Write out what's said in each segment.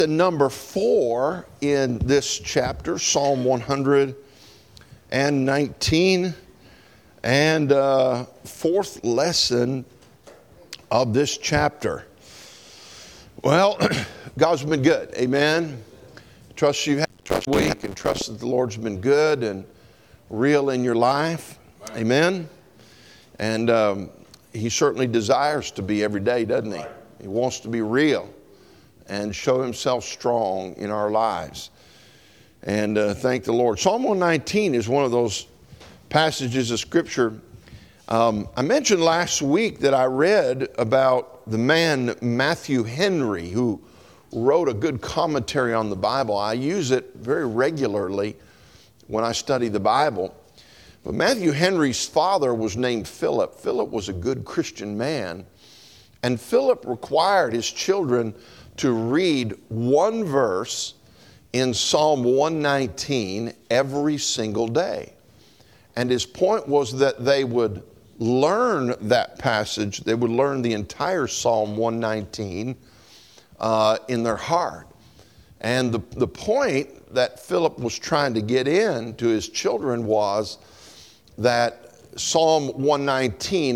The number 4 in this chapter, Psalm 119, and fourth lesson of this chapter. Well, God's been good, amen. Trust you have trust week and trust that the Lord's been good and real in your life, amen. And He certainly desires to be every day, doesn't He? He wants to be real and show Himself strong in our lives. And thank the Lord. Psalm 119 is one of those passages of Scripture. I mentioned last week that I read about the man Matthew Henry, who wrote a good commentary on the Bible. I use it very regularly when I study the Bible. But Matthew Henry's father was named Philip. Philip was a good Christian man. And Philip required his children to read one verse in Psalm 119 every single day. And his point was that they would learn that passage, they would learn the entire Psalm 119 in their heart. And the point that Philip was trying to get in to his children was that Psalm 119,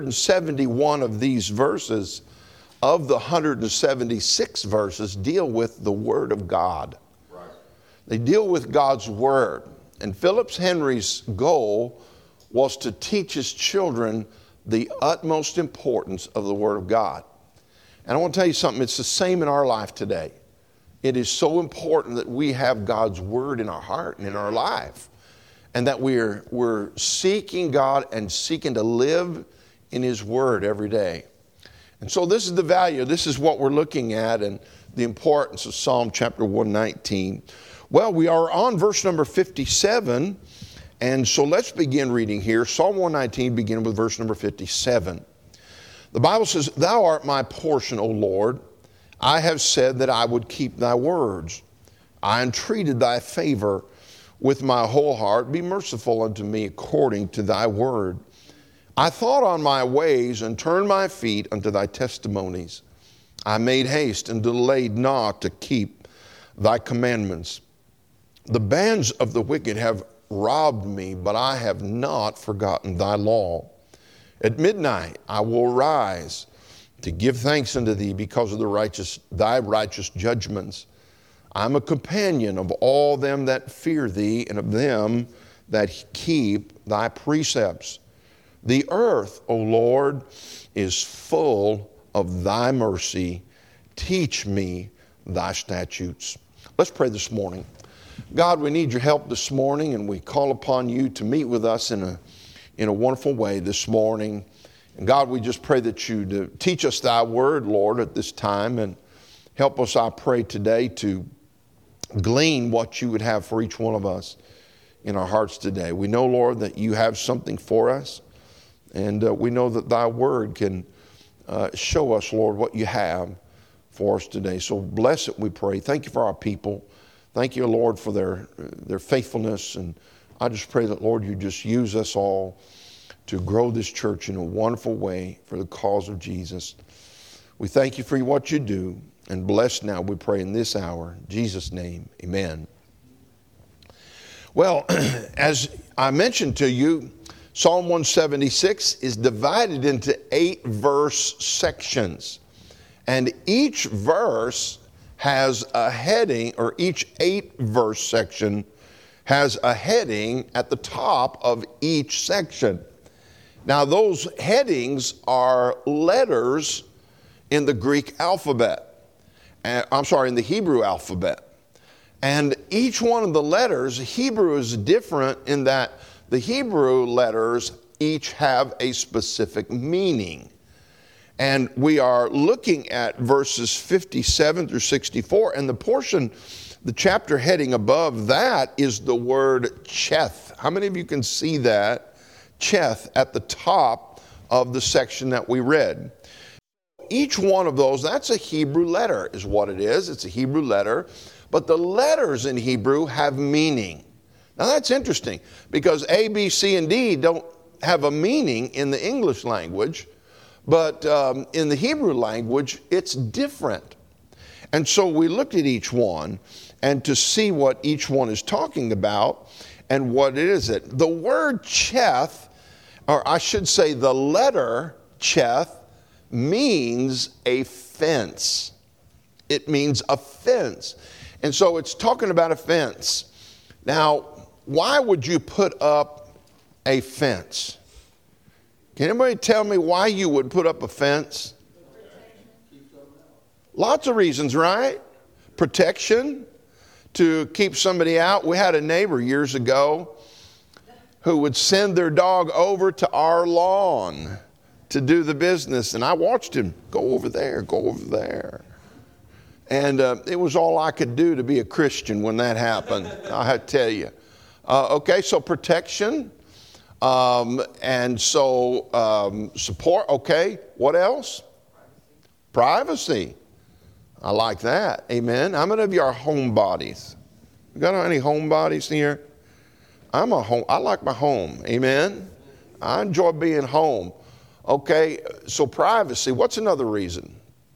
171 of these verses, of the 176 verses, deal with the Word of God. Right. They deal with God's Word. And Philip Henry's goal was to teach his children the utmost importance of the Word of God. And I want to tell you something, it's the same in our life today. It is so important that we have God's Word in our heart and in our life. And that we're seeking God and seeking to live in His Word every day. And so this is the value, this is what we're looking at and the importance of Psalm chapter 119. Well, we are on verse number 57, and so let's begin reading here. Psalm 119, beginning with verse number 57. The Bible says, "Thou art my portion, O Lord. I have said that I would keep thy words. I entreated thy favor with my whole heart. Be merciful unto me according to thy word. I thought on my ways and turned my feet unto thy testimonies. I made haste and delayed not to keep thy commandments. The bands of the wicked have robbed me, but I have not forgotten thy law. At midnight I will rise to give thanks unto thee because of thy righteous judgments. I'm a companion of all them that fear thee and of them that keep thy precepts. The earth, O Lord, is full of thy mercy. Teach me thy statutes." Let's pray this morning. God, we need your help this morning, and we call upon you to meet with us in a wonderful way this morning. And God, we just pray that you to teach us thy word, Lord, at this time, and help us, I pray today, to glean what you would have for each one of us in our hearts today. We know, Lord, that you have something for us, and we know that thy word can show us, Lord, what you have for us today. So bless it, we pray. Thank you for our people. Thank you, Lord, for their faithfulness, and I just pray that, Lord, you just use us all to grow this church in a wonderful way for the cause of Jesus. We thank you for what you do. And bless now, we pray in this hour. In Jesus' name, amen. Well, as I mentioned to you, Psalm 176 is divided into 8 verse sections. And each verse has a heading, or each 8 verse section has a heading at the top of each section. Now, those headings are letters in the Greek alphabet. In the Hebrew alphabet. And each one of the letters, Hebrew is different in that the Hebrew letters each have a specific meaning. And we are looking at verses 57 through 64, and the portion, the chapter heading above that is the word Cheth. How many of you can see that? Cheth at the top of the section that we read. Each one of those, that's a Hebrew letter is what it is. It's a Hebrew letter. But the letters in Hebrew have meaning. Now that's interesting because A, B, C, and D don't have a meaning in the English language. But in the Hebrew language, it's different. And so we looked at each one and to see what each one is talking about and what is it. The word cheth, or I should say the letter cheth, means a fence. It means a fence. And so it's talking about a fence. Now, why would you put up a fence? Can anybody tell me why you would put up a fence? Lots of reasons, right? Protection, to keep somebody out. We had a neighbor years ago who would send their dog over to our lawn to do the business. And I watched him go over there, go over there. And it was all I could do to be a Christian when that happened, I have to tell you. Okay, so protection. And so support. Okay, what else? Privacy. I like that. Amen. How many of you are homebodies? You got any homebodies here? I like my home. Amen. I enjoy being home. Okay, so privacy. What's another reason?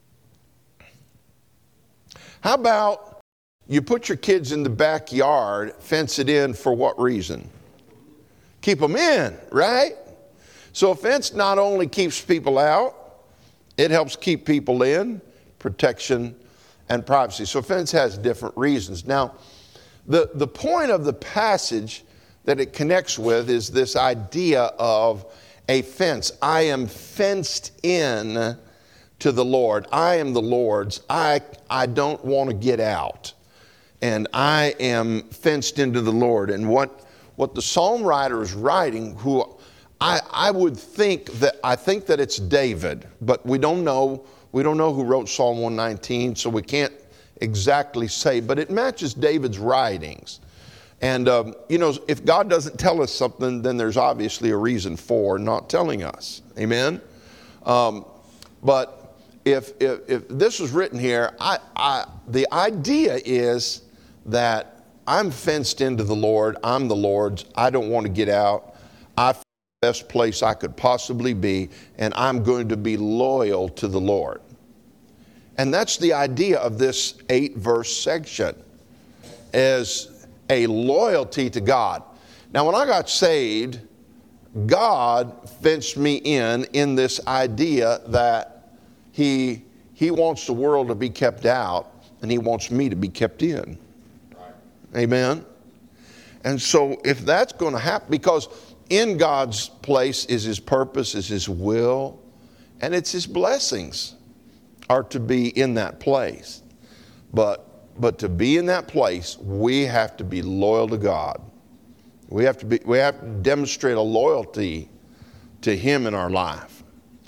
How about you put your kids in the backyard, fence it in for what reason? Keep them in, right? So a fence not only keeps people out, it helps keep people in, protection and privacy. So a fence has different reasons. Now, the point of the passage that it connects with is this idea of a fence. I am fenced in to the Lord. I am the Lord's. I don't want to get out. And I am fenced into the Lord. And what the psalm writer is writing, who I think that it's David, but we don't know who wrote Psalm 119, so we can't exactly say, but it matches David's writings. And, if God doesn't tell us something, then there's obviously a reason for not telling us. Amen? But if this was written here, the idea is that I'm fenced into the Lord. I'm the Lord's. I don't want to get out. I found the best place I could possibly be, and I'm going to be loyal to the Lord. And that's the idea of this 8-verse section, is a loyalty to God. Now, when I got saved, God fenced me in this idea that He wants the world to be kept out, and He wants me to be kept in. Right. Amen? And so if that's going to happen, because in God's place is His purpose, is His will, and it's His blessings are to be in that place. But to be in that place, we have to be loyal to God. We have to demonstrate a loyalty to Him in our life.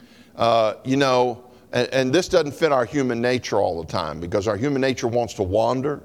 And this doesn't fit our human nature all the time, because our human nature wants to wander.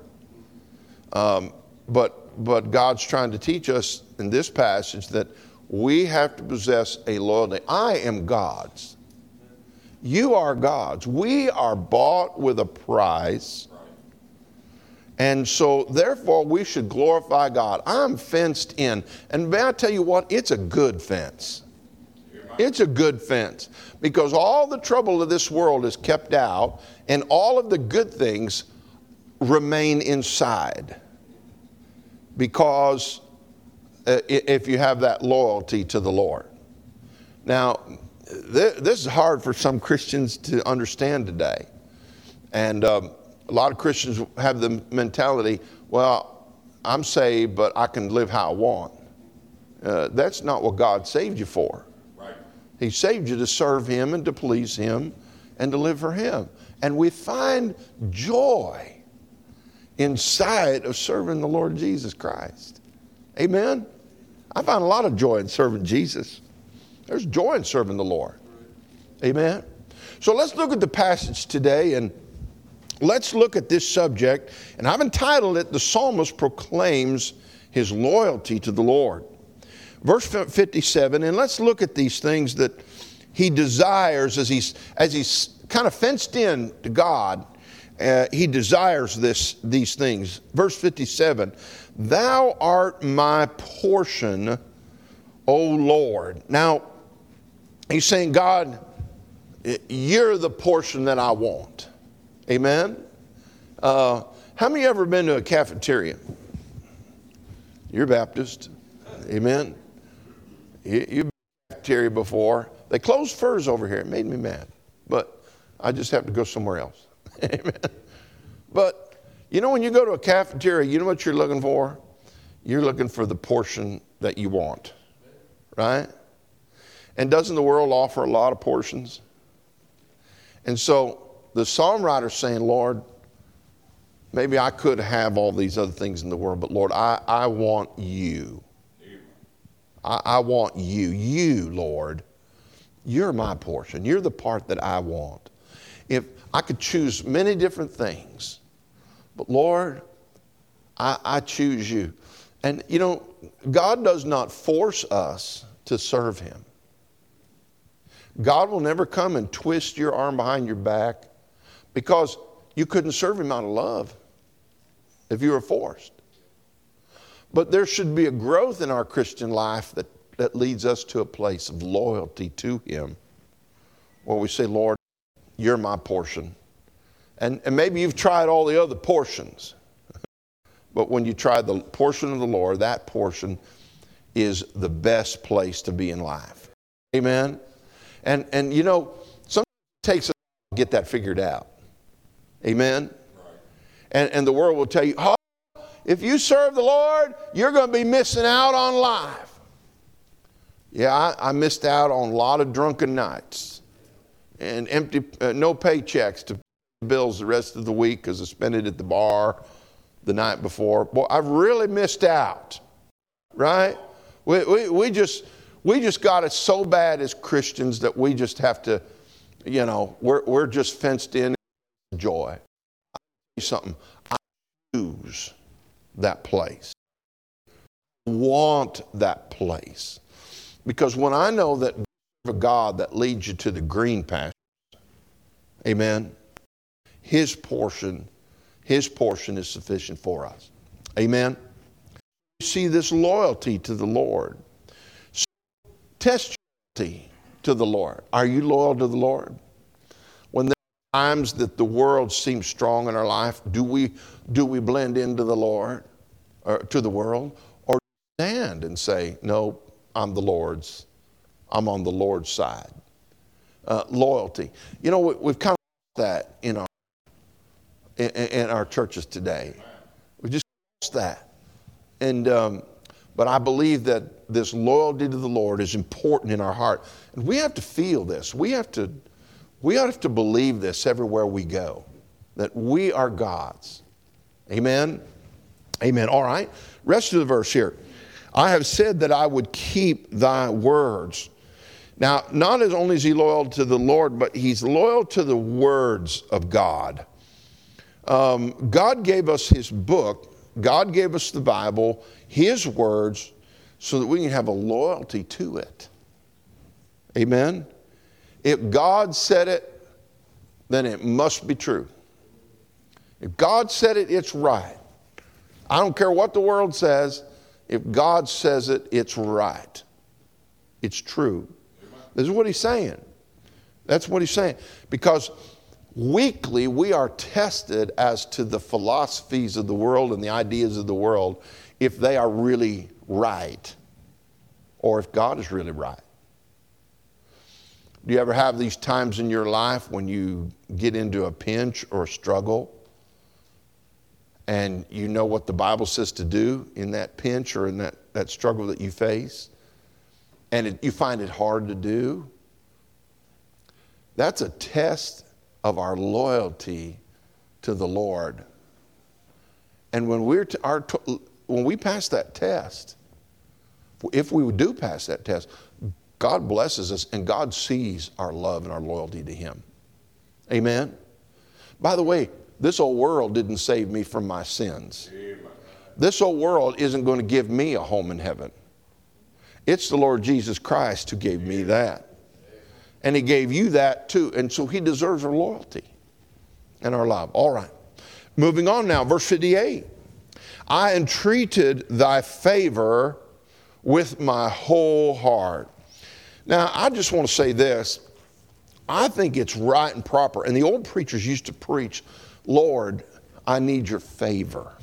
But God's trying to teach us in this passage that we have to possess a loyalty. I am God's. You are God's. We are bought with a price. And so, therefore, we should glorify God. I'm fenced in. And may I tell you what? It's a good fence. It's a good fence. Because all the trouble of this world is kept out, and all of the good things remain inside. Because if you have that loyalty to the Lord. Now, this is hard for some Christians to understand today. And a lot of Christians have the mentality, well, I'm saved, but I can live how I want. That's not what God saved you for. Right. He saved you to serve Him and to please Him and to live for Him. And we find joy inside of serving the Lord Jesus Christ. Amen? I find a lot of joy in serving Jesus. There's joy in serving the Lord. Amen? So let's look at the passage today, and let's look at this subject. And I've entitled it, The Psalmist Proclaims His Loyalty to the Lord. Verse 57, and let's look at these things that he desires as he's kind of fenced in to God. He desires these things. Verse 57, Thou art my portion, O Lord. Now, he's saying, God, you're the portion that I want. Amen? How many ever been to a cafeteria? You're Baptist. Amen. You've been to a cafeteria before. They closed Furs over here. It made me mad. But I just have to go somewhere else. Amen. But, you know, when you go to a cafeteria, you know what you're looking for? You're looking for the portion that you want. Right? And doesn't the world offer a lot of portions? And so the psalm writer's saying, Lord, maybe I could have all these other things in the world, but Lord, I want you. I want you. You, Lord, you're my portion. You're the part that I want. If I could choose many different things, but Lord, I choose you. And you know, God does not force us to serve him. God will never come and twist your arm behind your back because you couldn't serve him out of love if you were forced. But there should be a growth in our Christian life that leads us to a place of loyalty to him, where we say, Lord, you're my portion. And maybe you've tried all the other portions, but when you try the portion of the Lord, that portion is the best place to be in life. Amen? And you know, sometimes it takes us to get that figured out. Amen? Right. And the world will tell you, oh, if you serve the Lord, you're going to be missing out on life. Yeah, I missed out on a lot of drunken nights and empty, no paychecks to pay bills the rest of the week because I spent it at the bar the night before. Boy, I've really missed out, right? We just got it so bad as Christians that we just have to, you know, we're just fenced in joy. I'll tell you something. I choose that place. I want that place. Because when I know that a God that leads you to the green pastures, amen, his portion is sufficient for us. Amen. You see this loyalty to the Lord. So test your loyalty to the Lord. Are you loyal to the Lord? When there are times that the world seems strong in our life, do we blend into the Lord or to the world, or stand and say, no, I'm the Lord's. I'm on the Lord's side. Loyalty. You know, we've kind of lost that in our churches today. We just lost that. And but I believe that this loyalty to the Lord is important in our heart. And we have to feel this. We have to believe this everywhere we go, that we are God's. Amen? Amen. All right. Rest of the verse here. I have said that I would keep thy words. Now, not as only is he loyal to the Lord, but he's loyal to the words of God. God gave us his book. God gave us the Bible, his words, so that we can have a loyalty to it. Amen? If God said it, then it must be true. If God said it, it's right. I don't care what the world says. If God says it, it's right. It's true. This is what he's saying. That's what he's saying. Because weekly we are tested as to the philosophies of the world and the ideas of the world, if they are really right, or if God is really right. Do you ever have these times in your life when you get into a pinch or a struggle, and you know what the Bible says to do in that pinch or in that struggle that you face, and you find it hard to do? That's a test of our loyalty to the Lord. And when we pass that test, if we do pass that test, God blesses us and God sees our love and our loyalty to him. Amen? By the way, this old world didn't save me from my sins. Amen. This old world isn't going to give me a home in heaven. It's the Lord Jesus Christ who gave me that. And he gave you that too. And so he deserves our loyalty and our love. All right. Moving on now, verse 58. I entreated thy favor with my whole heart. Now, I just want to say this. I think it's right and proper. And the old preachers used to preach, Lord, I need your favor.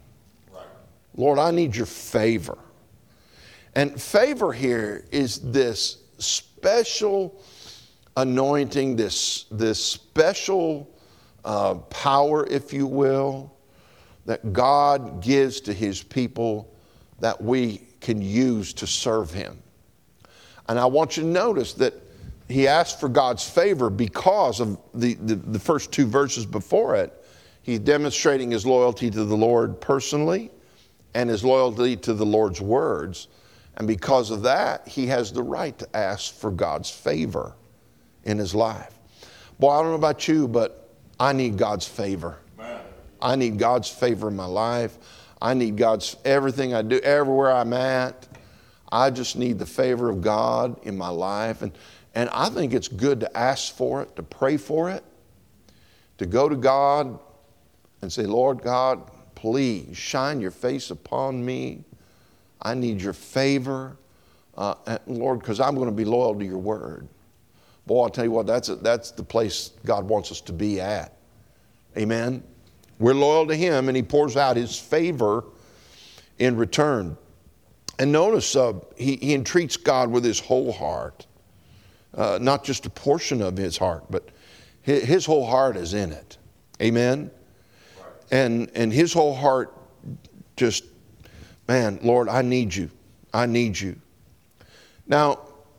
Lord, I need your favor. And favor here is this special anointing, this special power, if you will, that God gives to his people that we can use to serve him. And I want you to notice that he asked for God's favor because of the first two verses before it. He's demonstrating his loyalty to the Lord personally and his loyalty to the Lord's words. And because of that, he has the right to ask for God's favor in his life. Boy, I don't know about you, but I need God's favor. I need God's favor in my life. I need God's everything I do, everywhere I'm at. I just need the favor of God in my life. And I think it's good to ask for it, to pray for it, to go to God and say, Lord God, please shine your face upon me. I need your favor, Lord, because I'm going to be loyal to your word. Boy, I'll tell you what, that's the place God wants us to be at. Amen? We're loyal to him, and he pours out his favor in return. And notice he entreats God with his whole heart. Not just a portion of his heart, but his whole heart is in it. Amen? And his whole heart just, man, Lord, I need you. I need you. Now,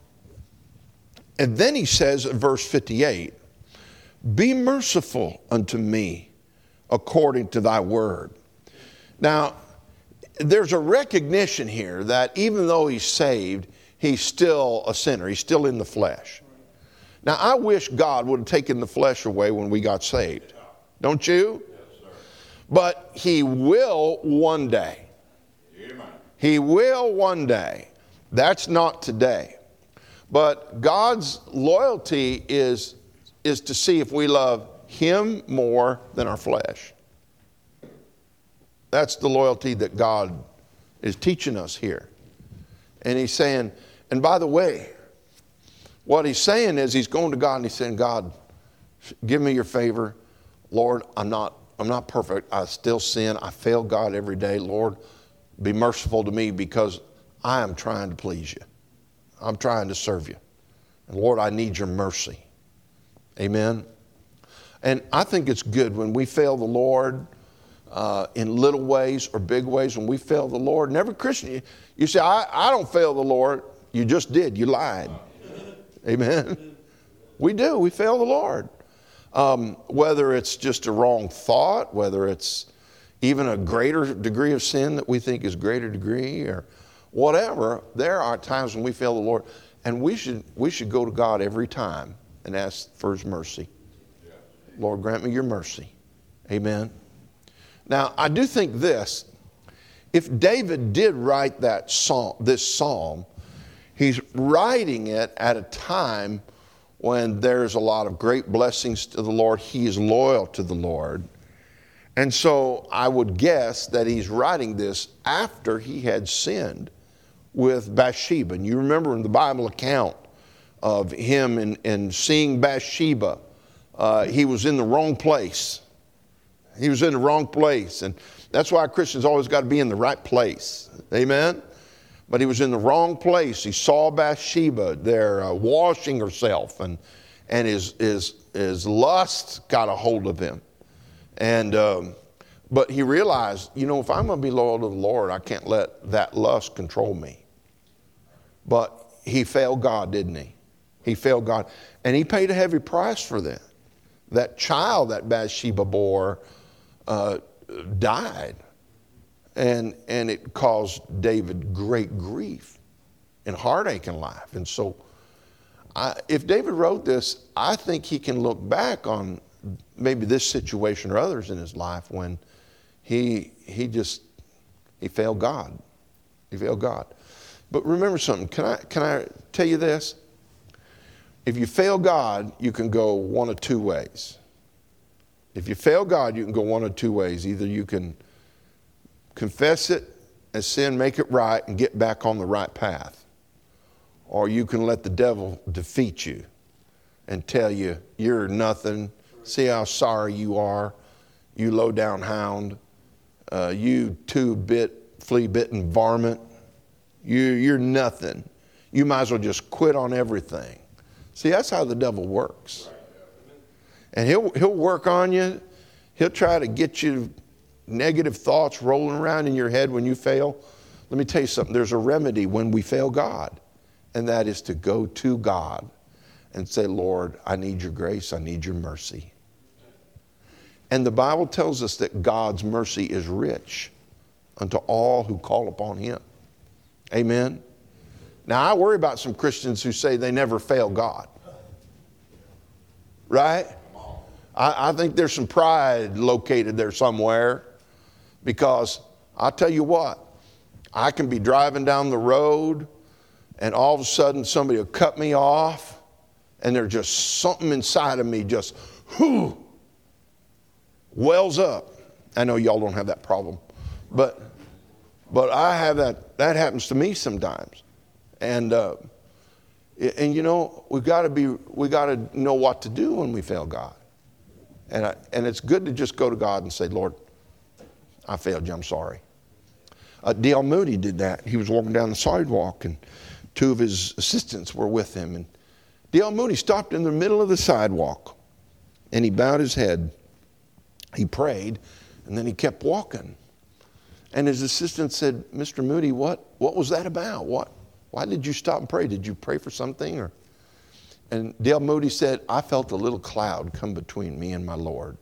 and then he says in verse 58, be merciful unto me according to thy word. Now, there's a recognition here that even though he's saved, he's still a sinner. He's still in the flesh. Now, I wish God would have taken the flesh away when we got saved. Don't you? Yes, sir. But he will one day. Amen. He will one day. That's not today. But God's loyalty is to see if we love him more than our flesh. That's the loyalty that God is teaching us here. And he's saying, and by the way, what he's saying is he's going to God and he's saying, God, give me your favor. Lord, I'm not perfect. I still sin. I fail God every day. Lord, be merciful to me because I am trying to please you. I'm trying to serve you. And Lord, I need your mercy. Amen. And I think it's good when we fail the Lord in little ways or big ways. When we fail the Lord, and every Christian, you say, I don't fail the Lord. You just did. You lied. Amen. We do. We fail the Lord. Whether it's just a wrong thought, whether it's even a greater degree of sin that we think is greater degree or whatever, there are times when we fail the Lord. And we should go to God every time and ask for his mercy. Lord, grant me your mercy. Amen. Now, I do think this. If David did write this psalm, he's writing it at a time when there's a lot of great blessings to the Lord. He is loyal to the Lord. And so I would guess that he's writing this after he had sinned with Bathsheba. And you remember in the Bible account of him and seeing Bathsheba, he was in the wrong place. He was in the wrong place. And that's why Christians always got to be in the right place. Amen? But he was in the wrong place. He saw Bathsheba there washing herself, and his lust got a hold of him. And but he realized, if I'm going to be loyal to the Lord, I can't let that lust control me. But he failed God, didn't he? He failed God. And he paid a heavy price for that. That child that Bathsheba bore died. And it caused David great grief and heartache in life. And so if David wrote this, I think he can look back on maybe this situation or others in his life when he failed God. He failed God. But remember something. Can I tell you this? If you fail God, you can go one of two ways. If you fail God, you can go one of two ways. Either you can confess it as sin, make it right, and get back on the right path. Or you can let the devil defeat you and tell you, you're nothing. See how sorry you are. you low-down hound, you two-bit, flea-bitten varmint, you're nothing. You might as well just quit on everything. See, that's how the devil works. And he'll work on you. He'll try to get you negative thoughts rolling around in your head when you fail. Let me tell you something. There's a remedy when we fail God, and that is to go to God and say, Lord, I need your grace. I need your mercy. And the Bible tells us that God's mercy is rich unto all who call upon him. Amen. Now, I worry about some Christians who say they never fail God. Right? I think there's some pride located there somewhere, because I'll tell you what, I can be driving down the road and all of a sudden somebody will cut me off, and there's just something inside of me just wells up. I know y'all don't have that problem, but I have that. That happens to me sometimes. And you know, we got to know what to do when we fail God. And it's good to just go to God and say, Lord, I failed you, I'm sorry. D.L. Moody did that. He was walking down the sidewalk, and two of his assistants were with him. And D.L. Moody stopped in the middle of the sidewalk, and he bowed his head. He prayed, and then he kept walking. And his assistant said, Mr. Moody, what was that about? Why did you stop and pray? Did you pray for something? And Dale Moody said, I felt a little cloud come between me and my Lord.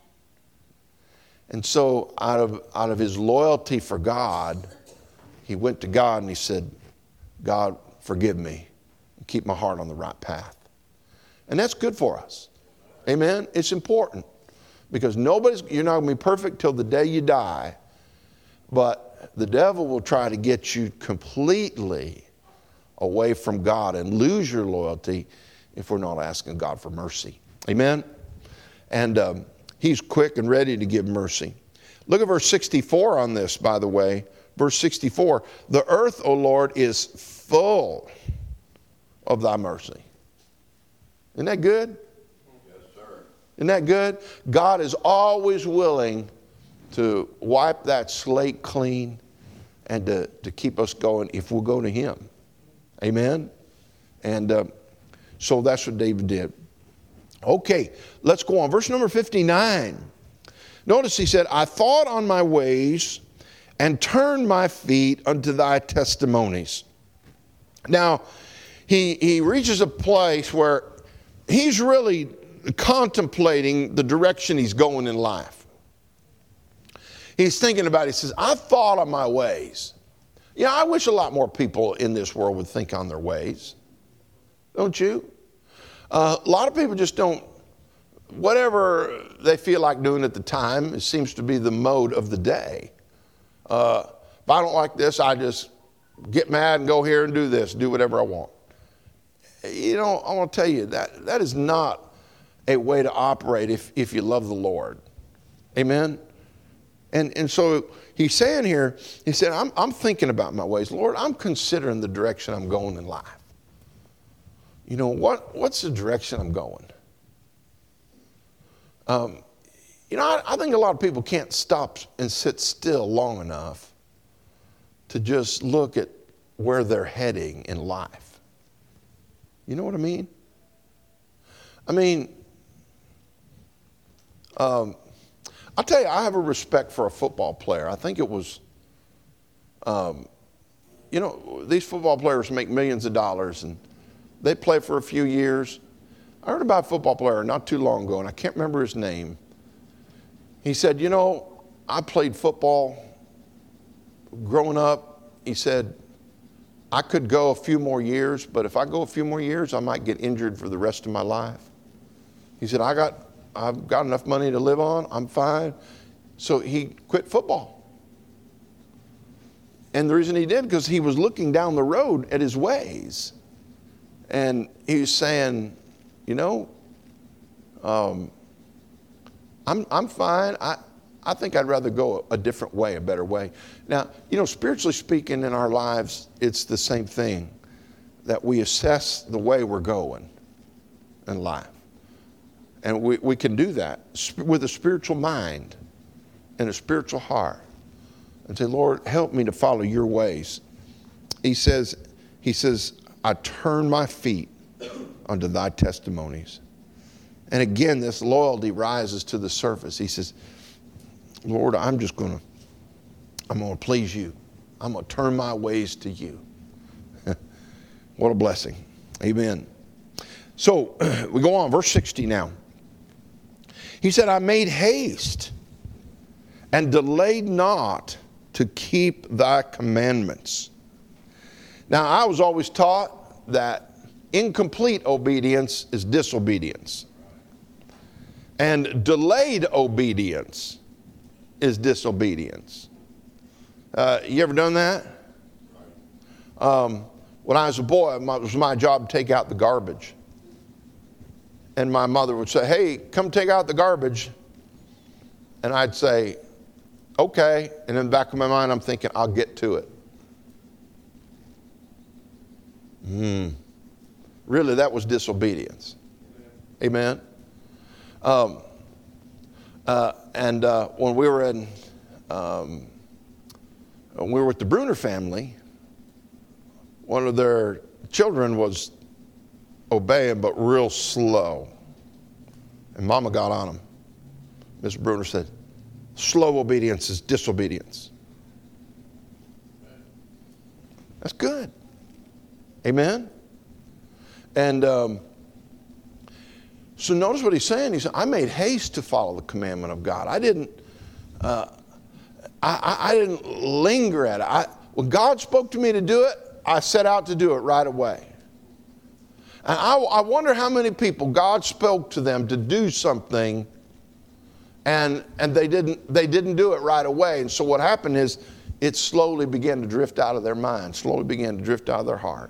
And so out of his loyalty for God, he went to God and he said, God, forgive me. Keep my heart on the right path. And that's good for us. Amen? It's important. Because you're not going to be perfect till the day you die. But the devil will try to get you completely away from God and lose your loyalty if we're not asking God for mercy. Amen? And he's quick and ready to give mercy. Look at verse 64 on this, by the way. Verse 64, the earth, O Lord, is full of thy mercy. Isn't that good? Yes, sir. Isn't that good? God is always willing to wipe that slate clean and to keep us going if we'll go to him. Amen? And so that's what David did. Okay, let's go on. Verse number 59. Notice he said, I thought on my ways and turned my feet unto thy testimonies. Now, he reaches a place where he's really contemplating the direction he's going in life. He's thinking about it. He says, I thought on my ways. Yeah, I wish a lot more people in this world would think on their ways. Don't you? A lot of people just don't, whatever they feel like doing at the time, it seems to be the mode of the day. If I don't like this, I just get mad and go here and do this, do whatever I want. You know, I want to tell you that is not a way to operate if you love the Lord. Amen? And so he's saying here, he said, I'm thinking about my ways. Lord, I'm considering the direction I'm going in life. You know, what's the direction I'm going? You know, I think a lot of people can't stop and sit still long enough to just look at where they're heading in life. You know what I mean? I'll tell you, I have a respect for a football player. I think it was, you know, these football players make millions of dollars and they play for a few years. I heard about a football player not too long ago, and I can't remember his name. He said, you know, I played football growing up. He said, I could go a few more years, but if I go a few more years, I might get injured for the rest of my life. He said, I've got enough money to live on. I'm fine. So he quit football. And the reason he did, because he was looking down the road at his ways. And he was saying, you know, I'm fine. I think I'd rather go a different way, a better way. Now, you know, spiritually speaking in our lives, it's the same thing, that we assess the way we're going in life. And we can do that with a spiritual mind. and a spiritual heart and say, Lord, help me to follow your ways. He says, I turn my feet unto thy testimonies. And again, this loyalty rises to the surface. He says, Lord, I'm going to please you. I'm going to turn my ways to you. What a blessing. Amen. So we go on, verse 60 now. He said, I made haste and delayed not to keep thy commandments. Now, I was always taught that incomplete obedience is disobedience. And delayed obedience is disobedience. You ever done that? When I was a boy, it was my job to take out the garbage. And my mother would say, hey, come take out the garbage. And I'd say, okay. And in the back of my mind, I'm thinking, I'll get to it. Really, that was disobedience. Amen. When we were with the Bruner family, one of their children was obeying, but real slow. And Mama got on him. Mr. Bruner said, slow obedience is disobedience. That's good. Amen? And so notice what he's saying. He said, I made haste to follow the commandment of God. I didn't linger at it. When God spoke to me to do it, I set out to do it right away. And I wonder how many people God spoke to them to do something, and they didn't do it right away. And so what happened is it slowly began to drift out of their mind, slowly began to drift out of their heart.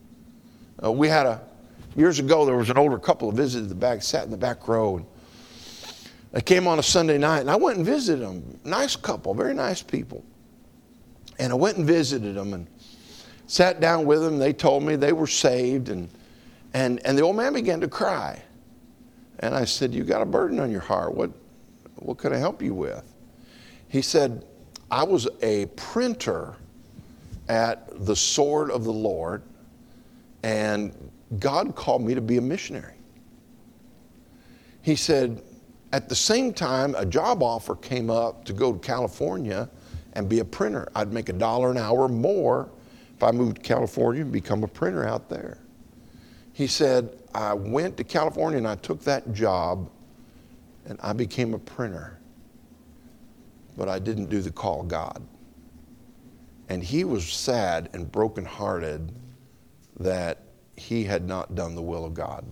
Years ago, there was an older couple who visited the back, sat in the back row, and they came on a Sunday night, and I went and visited them. Nice couple, very nice people. And I went and visited them and sat down with them. They told me they were saved, and the old man began to cry. And I said, you got a burden on your heart. What could I help you with? He said, I was a printer at the Sword of the Lord, and God called me to be a missionary. He said, at the same time, a job offer came up to go to California and be a printer. I'd make $1 an hour more if I moved to California and become a printer out there. He said, I went to California and I took that job and I became a printer. But I didn't do the call of God. And he was sad and brokenhearted that he had not done the will of God.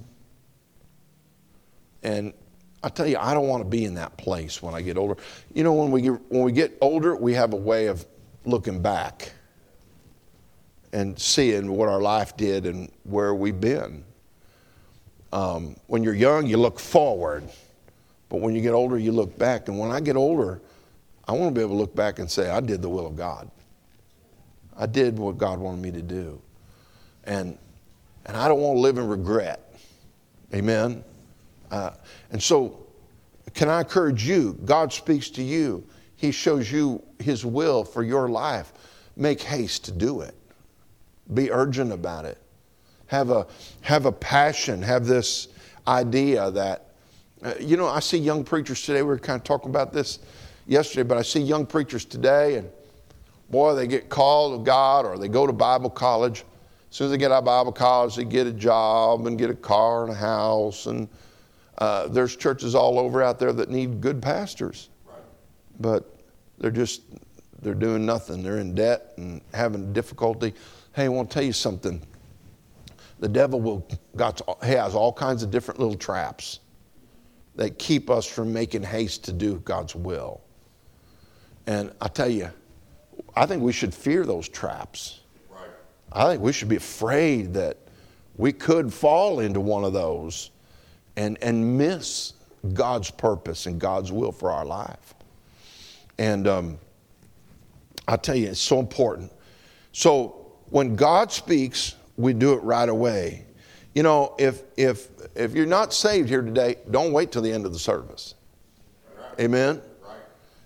And I tell you, I don't want to be in that place when I get older. You know, when we get older, we have a way of looking back and seeing what our life did and where we've been. When you're young, you look forward. But when you get older, you look back. And when I get older, I want to be able to look back and say, I did the will of God. I did what God wanted me to do. And I don't want to live in regret. Amen? And so, can I encourage you? God speaks to you. He shows you His will for your life. Make haste to do it. Be urgent about it. Have a passion. Have this idea that, I see young preachers today. We were kind of talking about this yesterday, but I see young preachers today, and boy, they get called of God, or they go to Bible college. As soon as they get out of Bible college, they get a job and get a car and a house. And there's churches all over out there that need good pastors. Right. But they're doing nothing. They're in debt and having difficulty. Hey, I want to tell you something. The devil has all kinds of different little traps that keep us from making haste to do God's will. And I tell you, I think we should fear those traps. Right. I think we should be afraid that we could fall into one of those and miss God's purpose and God's will for our life. And I tell you, it's so important. So when God speaks, we do it right away. You know, if you're not saved here today, don't wait till the end of the service. Right. Amen? Right.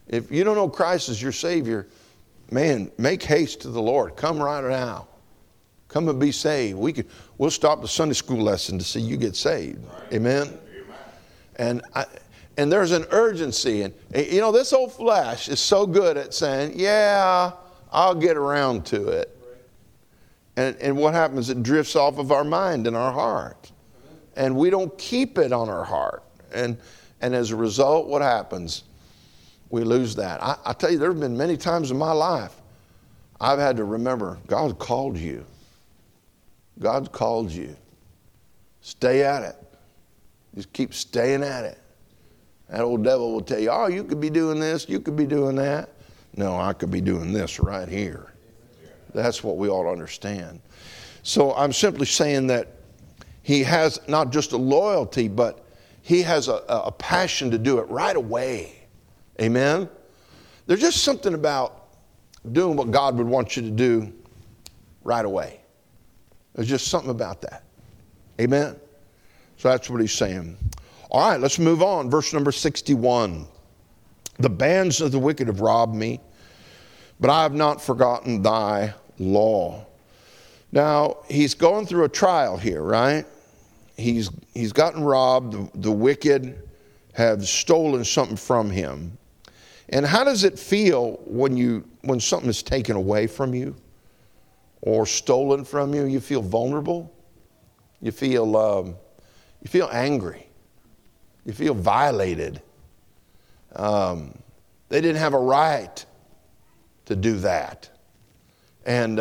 If you don't know Christ as your Savior, man, make haste to the Lord. Come right now. Come and be saved. We'll stop the Sunday school lesson to see you get saved. Amen? And there's an urgency. And you know, this old flesh is so good at saying, yeah, I'll get around to it. And what happens? It drifts off of our mind and our heart. And we don't keep it on our heart. And as a result, what happens? We lose that. I tell you, there have been many times in my life I've had to remember, God called you. God's called you. Stay at it. Just keep staying at it. That old devil will tell you, oh, you could be doing this, you could be doing that. No, I could be doing this right here. That's what we ought to understand. So I'm simply saying that he has not just a loyalty, but he has a passion to do it right away. Amen? There's just something about doing what God would want you to do right away. There's just something about that. Amen? So that's what he's saying. All right, let's move on. Verse number 61. The bands of the wicked have robbed me, but I have not forgotten thy law. Now, he's going through a trial here, right? He's gotten robbed. The wicked have stolen something from him. And how does it feel when something is taken away from you or stolen from you? You feel vulnerable. You feel angry. You feel violated. They didn't have a right to do that. And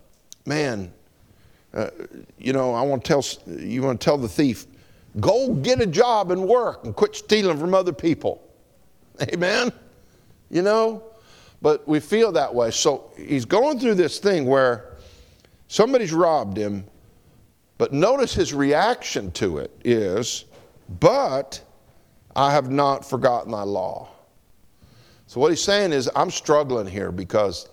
you want to tell the thief, go get a job and work and quit stealing from other people. Amen? You know, but we feel that way. So he's going through this thing where somebody's robbed him, but notice his reaction to it is, but I have not forgotten thy law. So what he's saying is, I'm struggling here because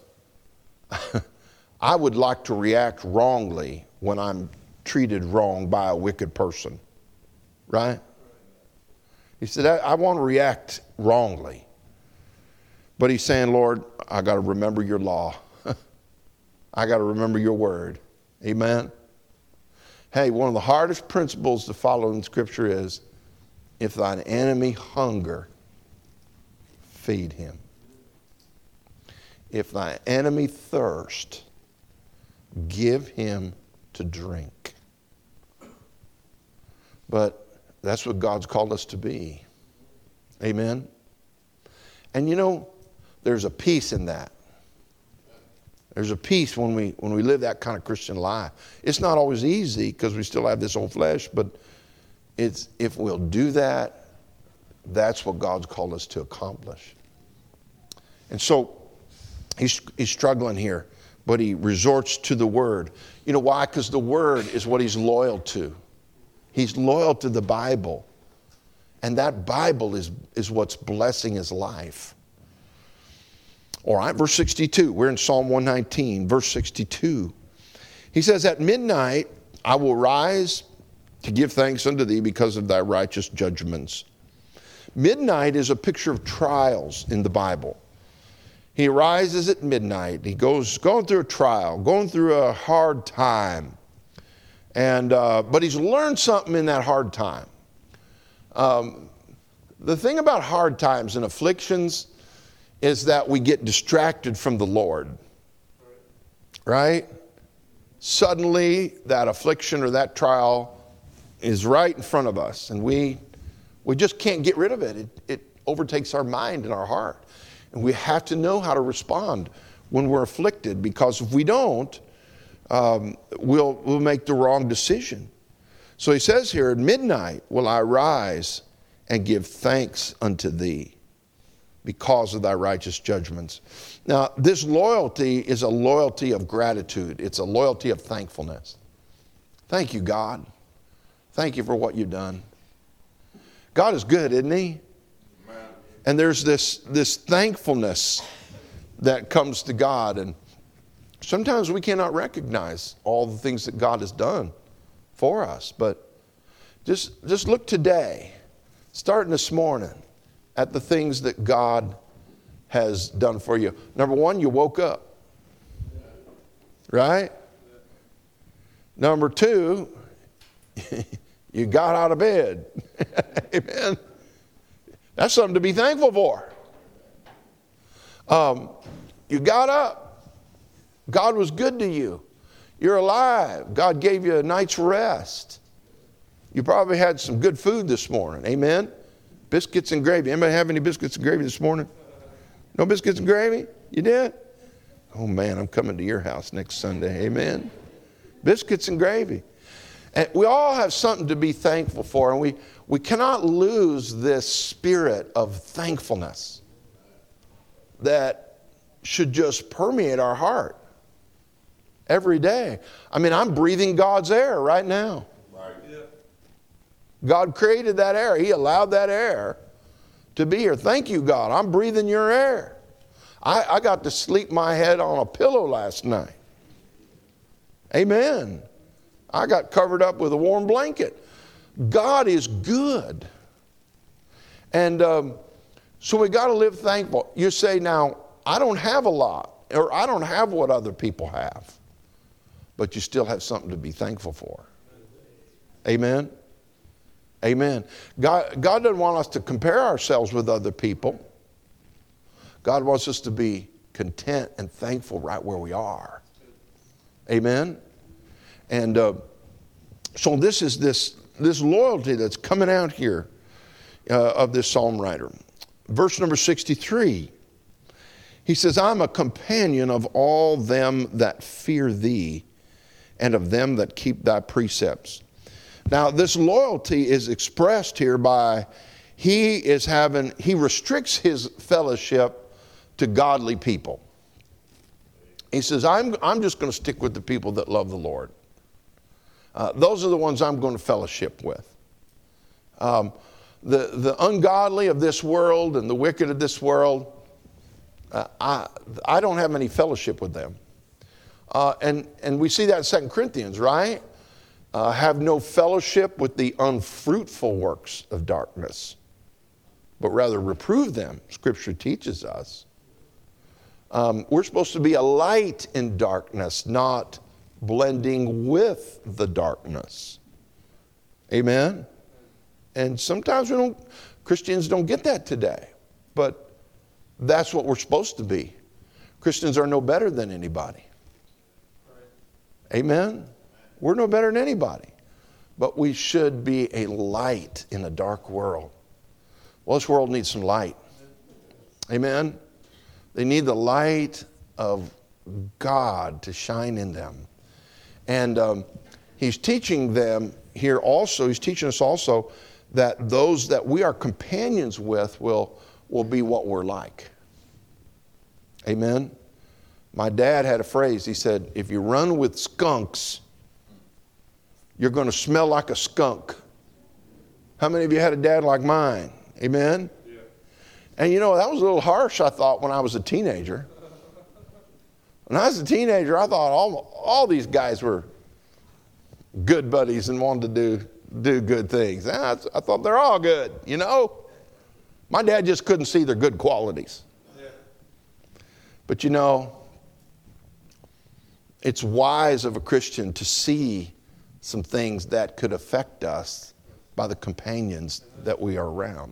I would like to react wrongly when I'm treated wrong by a wicked person. Right? He said, I want to react wrongly. But he's saying, Lord, I got to remember your law. I got to remember your word. Amen? Hey, one of the hardest principles to follow in Scripture is, if thine enemy hunger, feed him. If thy enemy thirst, give him to drink. But that's what God's called us to be. Amen? And you know, there's a peace in that. There's a peace when we live that kind of Christian life. It's not always easy because we still have this old flesh, but if we'll do that, that's what God's called us to accomplish. And so he's struggling here, but he resorts to the Word. You know why? Because the Word is what he's loyal to. He's loyal to the Bible. And that Bible is what's blessing his life. All right, verse 62. We're in Psalm 119, verse 62. He says, at midnight I will rise to give thanks unto thee because of thy righteous judgments. Midnight is a picture of trials in the Bible. He rises at midnight. He going through a trial, going through a hard time. But he's learned something in that hard time. The thing about hard times and afflictions is that we get distracted from the Lord. Right? Suddenly, that affliction or that trial is right in front of us, and we just can't get rid of it. It overtakes our mind and our heart. And we have to know how to respond when we're afflicted, because if we don't, we'll make the wrong decision. So he says here, at midnight will I rise and give thanks unto thee because of thy righteous judgments. Now, this loyalty is a loyalty of gratitude. It's a loyalty of thankfulness. Thank you, God. Thank you for what you've done. God is good, isn't he? Amen. And there's this thankfulness that comes to God. And sometimes we cannot recognize all the things that God has done for us. But just look today, starting this morning, at the things that God has done for you. Number one, you woke up. Right? Number two, you got out of bed. Amen. That's something to be thankful for. You got up. God was good to you. You're alive. God gave you a night's rest. You probably had some good food this morning. Amen. Biscuits and gravy. Anybody have any biscuits and gravy this morning? No biscuits and gravy? You did? Oh man, I'm coming to your house next Sunday. Amen. Biscuits and gravy. And we all have something to be thankful for, and we cannot lose this spirit of thankfulness that should just permeate our heart every day. I mean, I'm breathing God's air right now. Right. Yeah. God created that air. He allowed that air to be here. Thank you, God. I'm breathing your air. I got to sleep my head on a pillow last night. Amen. I got covered up with a warm blanket. God is good. And so we got to live thankful. You say, now, I don't have a lot, or I don't have what other people have. But you still have something to be thankful for. Amen? Amen. God doesn't want us to compare ourselves with other people. God wants us to be content and thankful right where we are. Amen? And so this is this loyalty that's coming out here of this psalm writer. Verse number 63. He says, I'm a companion of all them that fear thee, and of them that keep thy precepts. Now, this loyalty is expressed here by he restricts his fellowship to godly people. He says, I'm just going to stick with the people that love the Lord. Those are the ones I'm going to fellowship with. The ungodly of this world and the wicked of this world, I don't have any fellowship with them. And we see that in 2 Corinthians, right? Have no fellowship with the unfruitful works of darkness, but rather reprove them, Scripture teaches us. We're supposed to be a light in darkness, not blending with the darkness. Amen? And sometimes Christians don't get that today, but that's what we're supposed to be. Christians are no better than anybody. Amen? We're no better than anybody. But we should be a light in a dark world. Well, this world needs some light. Amen? They need the light of God to shine in them. And he's teaching them here also, he's teaching us also that those that we are companions with will be what we're like. Amen? My dad had a phrase. He said, if you run with skunks, you're going to smell like a skunk. How many of you had a dad like mine? Amen? Yeah. And you know, that was a little harsh, I thought, when I was a teenager. When I was a teenager, I thought all these guys were good buddies and wanted to do good things. I thought they're all good, you know? My dad just couldn't see their good qualities. Yeah. But you know, it's wise of a Christian to see some things that could affect us by the companions that we are around.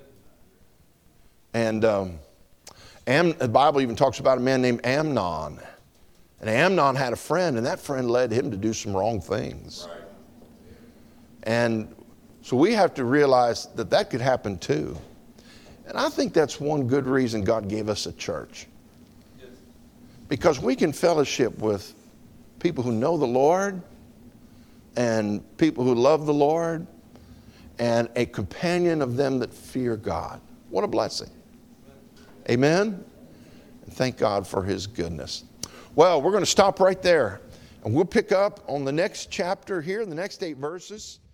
And the Bible even talks about a man named Amnon. And Amnon had a friend, and that friend led him to do some wrong things. Right. And so we have to realize that could happen too. And I think that's one good reason God gave us a church. Yes. Because we can fellowship with people who know the Lord and people who love the Lord and a companion of them that fear God. What a blessing. Amen? And thank God for his goodness. Well, we're going to stop right there, and we'll pick up on the next chapter here, the next 8 verses.